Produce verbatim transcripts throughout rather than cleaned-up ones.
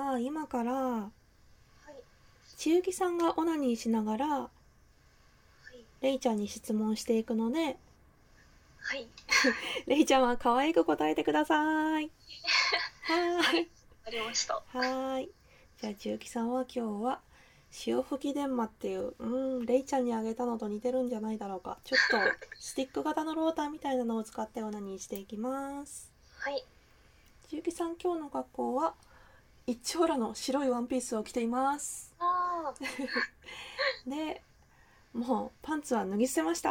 は今からはい。 千雪さんがオナニーしながらはい。 レイちゃんに質問していくので、 はい。 レイちゃんは可愛く答えてください。ははい。 ーい。 ありました。 はーい。じゃあ千雪さんは今日は潮吹き電マっていう、うん、レイちゃんにあげたのと似てるんじゃないだろうか。ちょっとスティック型のローターみたいなのを使ってオナニーしていきます。 はい。 千雪さん、今日の格好は一丁羅の白いワンピースを着ています。 あで、もうパンツは脱ぎ捨てました。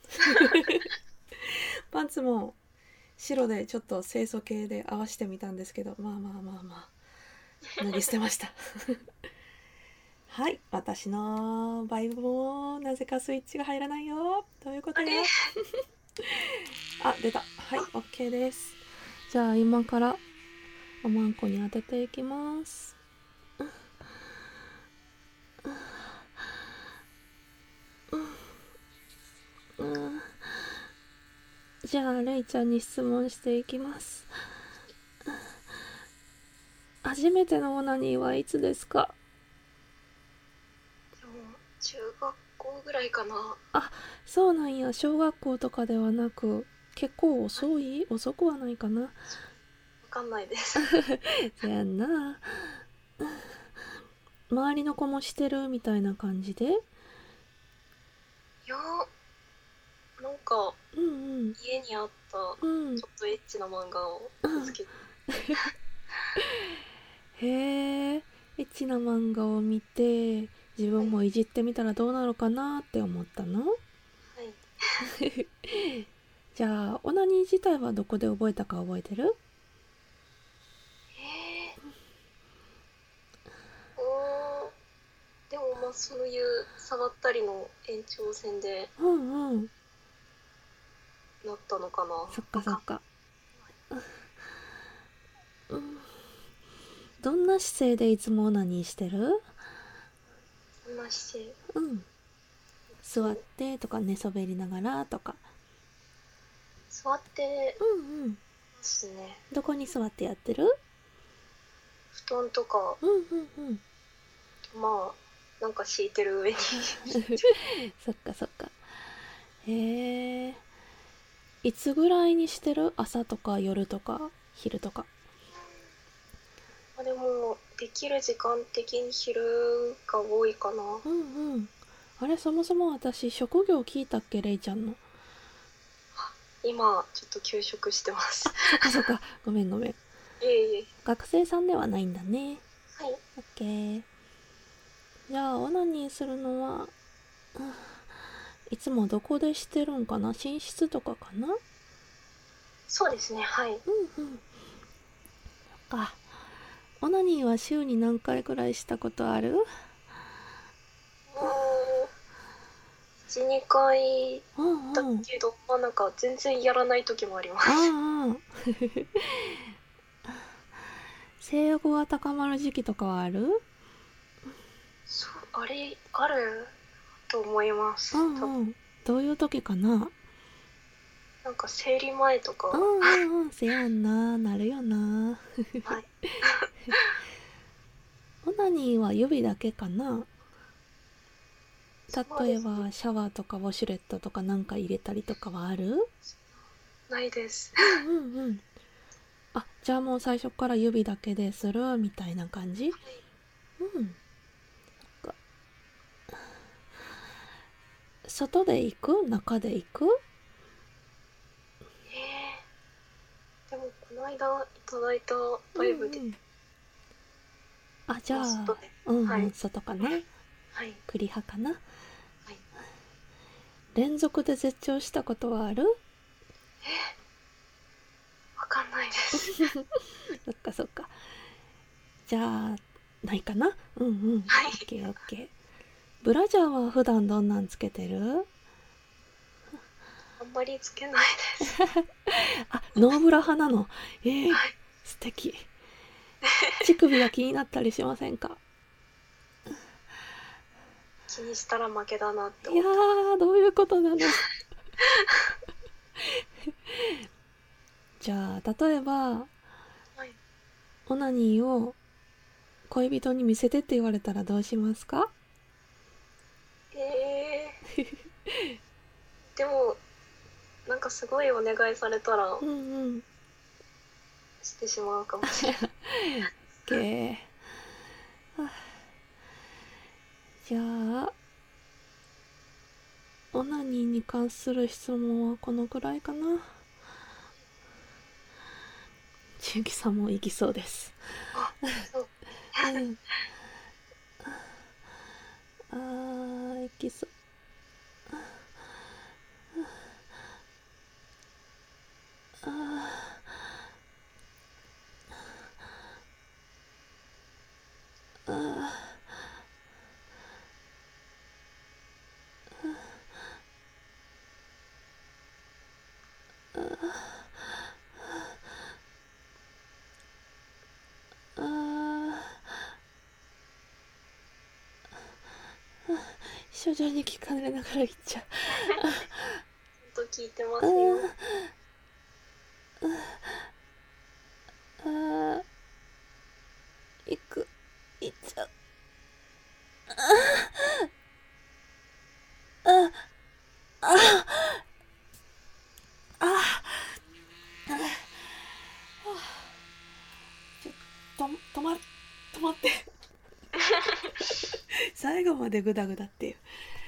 パンツも白でちょっと清楚系で合わせてみたんですけど、まあまあまあまあ脱ぎ捨てました。はい、私のバイブもなぜかスイッチが入らないよ。どういうことあれや。あ、出た。はい、 OK です。じゃあ今からおまんこに当てていきます。うん、じゃあレイちゃんに質問していきます。初めてのオナニーはいつですか？ でも中学校ぐらいかな。わあ、そうなんや。小学校とかではなく結構遅い遅くはないかな。 かんないです。 そやんな。周りの子もしてるみたいな感じで。 いや、なんかうんうん。 家にあったうん。 ちょっとエッチな漫画を続けて。 へえ。エッチな漫画を見て自はい。 分もいじってみたらどうなるかなって思ったの？ はい。 じゃあオナニー自体はどこで覚えたか覚えてる？ えー、おー、でもまあそういう触ったりの延長線でうんうん。 なったのかな。 そっかわかんそっか。どんな姿勢でいつもオナニーしてる？ そんな姿勢うん。座っとてとか寝そべりながらとか。 座ってうんうん。 ますね。 どこに座ってやってる？ 布団とか、 うんうんうん。 まあなんか敷いてる上にそっかそっか。へえ。いつぐらいにしてる？朝とか夜とか昼とか。 まあでもできる時間的に昼が多いかな。 うんうん。あれ、そもそも私職業聞いたっけ、レイちゃんの。 今ちょっと休職してます。 そっかそっか。ごめんごめん。 いえいえ。 学生さんではないんだね。 はい。 オッケー。じゃあオナニーするのは、いつもどこでしてるんかな？寝室とかかな？ そうですね。はい。 うんうん。そっか。オナニーは週に何回くらいしたことある？ もういち、にかいうんだうん。 けど、まあなんか全然やらない時もあります。 ああ。性欲が高まる時期とかはある？ そう、あれあると思いまうす。多分んうん。どういう時かな？ なんか生理前とか。 うんうんうん。せやんな。なるよな。 はい。 オナニーは指だけかな？例えそうですね。 ばシャワーとかウォシュレットとかなんか入れたりとかはある？ ないです。 うんうんうん。あ、じゃあもう最初から指だけでするみたいな感じ？ はい。 うん。外で行く？中で行く？ えー、でもこの間いただいたうバイブで、 んうん。あ、じゃあ、 まあ外で。 うんうん、 はい。 外かな。 はい。 栗派かな。 はい。 連続で絶頂したことはある？ わかんないです。 そっかそっか。じゃあ、ないかな。うんうん。 はい。 オッケーオッケー。ブラジャーは普段どんなんつけてる？ あんまりつけないです。 あ、ノーブラ派なの。えー、 はい。 素敵。乳首が気になったりしませんか？ 気にしたら負けだなっていや思った。 ー、どういうことなの？じゃあ、例えば、 はい。 オナニーを恋人に見せてって言われたらどうしますか？ えー、でもなんかすごいお願いされたらうんうん。 してしまうかもしれない。 OK。じゃあオナニーに関する質問はこのくらいかな。千雪さんも行きそうです。 あ、そう。 うん。あー、行きそう。あーあーあー徐々に聞かれながら言っちゃう。 ちゃんと聞いてまあすよ。 あー行く行っちゃう。ああああちょっと止ま止まって最後までグダグダっていう。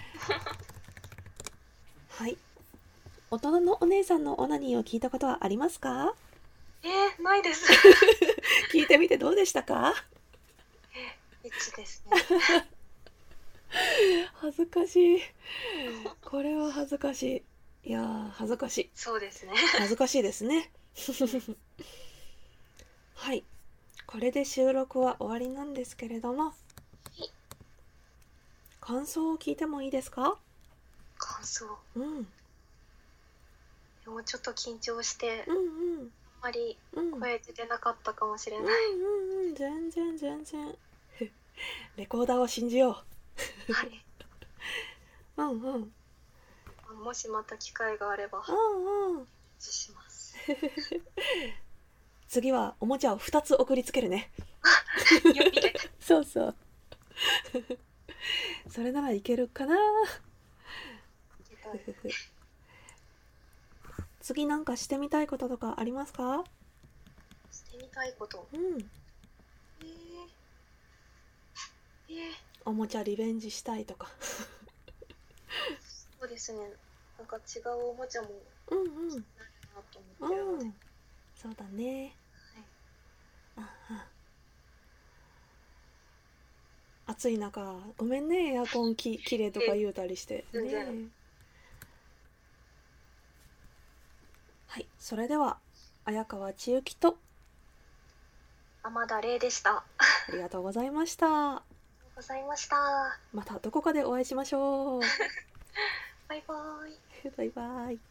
はい。大人のお姉さんのオナニーを聞いたことはありますか？ えー、ないです。 聞いてみてどうでしたか？ エッチですね。 恥ずかしい。これは恥ずかしい。いやー恥ずかしい。 そうですね。 恥ずかしいですね。はい。これで収録は終わりなんですけれども、感想を聞いてもいいですか？ 感想。 うん。 でもちょっと緊張してうんうん。 あまりうん。 声出なかったかもしれない。 うんうんうん。全然全然。レコーダーを信じよはい。 う。うんうん。 もしまた機会があればうんうん。 します。 次はおもちゃをふたつ送りつけるね。 指で。 そうそう。それならいけるかな。次なんかしてみたいこととかありますか？ してみたいこと。 うん。 えー、えー、 おもちゃリベンジしたいとか。 そうですね。なんか違うおもちゃもうんうん。 なるなと思ってるので、 うん。そうだね。 はい、 ああ。暑い中ごめんね、エアコンききれいとか言うたりして全然。 ね。はい、それでは綾川千雪と天田玲でした。 ありがとうございました。 ありがとうございました。 またどこかでお会いしましょう。 バイバイ。 バイバイ。